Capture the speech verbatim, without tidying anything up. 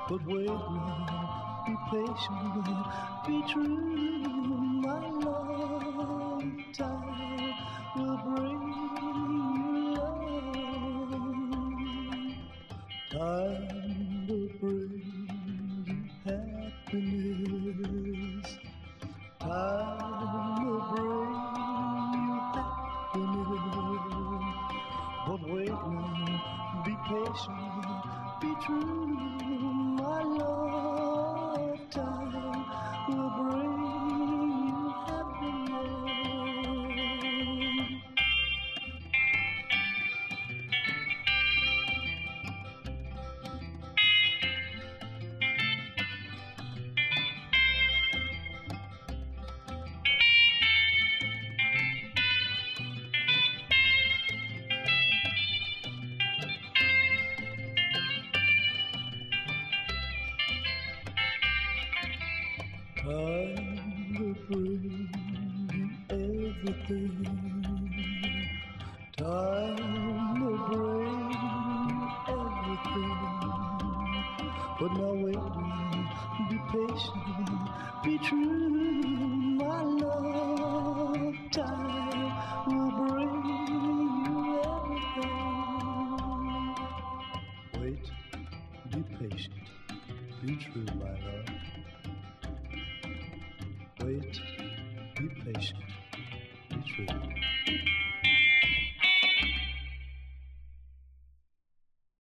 But wait now, be patient, be true. My love, time will bring you love. Time will bring you happiness. Time will bring you happiness. But wait now, be patient, be true. My love, time will bring you happiness. Time will bring you everything. Time will bring you everything. But now wait, be patient, be true. My love, time will bring you everything. Wait, be patient, be true, my love. Wait, be patient, be true.